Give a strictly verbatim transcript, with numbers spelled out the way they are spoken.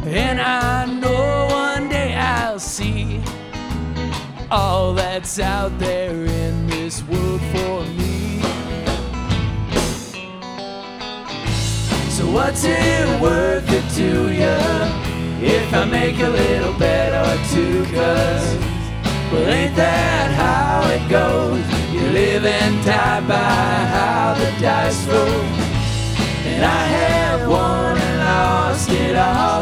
And I know one day I'll see all that's out there in this world for me. So what's it worth it to you if I make a little bet or two? Cause, well, ain't that how it goes? You live and die by how the dice roll. And I have won and lost it all,